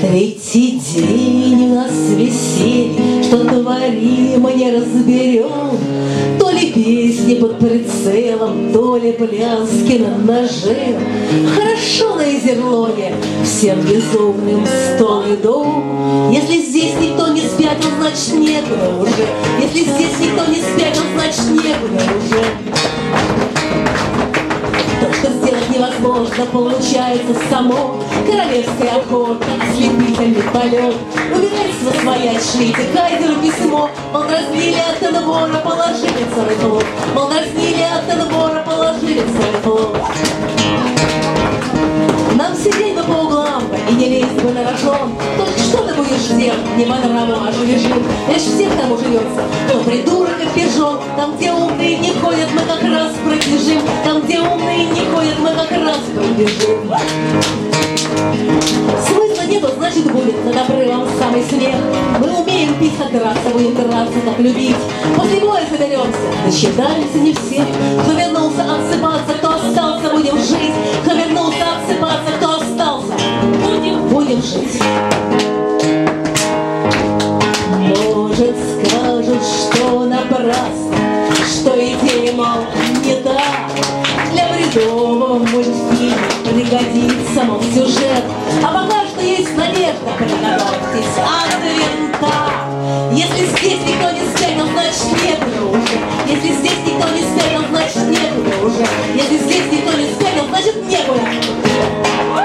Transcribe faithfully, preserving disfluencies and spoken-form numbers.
Третий день у нас веселье, что творим, мы не разберем. То ли песни под прицелом, то ли пляски над ножем. Хорошо на Изерлоне, всем безумным стол и дом. Если здесь никто не спятил, значит некуда уже. Если здесь никто не спятил, значит некуда уже. То, что сделать невозможно, получается само. Королевская охота, ослепительный полет. Убирайся во своя, шлите кайзеру письмо. Мол, дразнили от Энвора, положили целый флот. Мол, дразнили от Энвора, положили целый флот. Нам сидеть бы по углам и не лезть бы на рожон. Только что ты будешь делать, не по нраву, а живежим. Лишь всех тому живется, кто придурок и пижон. Там, где умные не ходят, мы как раз пробежим. Там, где умные не ходят, мы как раз пробежим. Смысла нету, значит будет над обрывом самый смех. Мы умеем пить, как драться, будем драться, как любить. После боя соберемся, досчитаемся не все. Кто вернулся отсыпаться, кто остался, будем жить. Кто вернулся отсыпаться, кто остался, будем, будем жить. Может, скажут, что напрасно, что идея, мол, не та. Для бредового мультфильма пригодится, мол, сюжет. А пока что есть надежда, приготовьтесь от винта. Если здесь никто не спятил, значит некуда уже. Если здесь никто не спятил,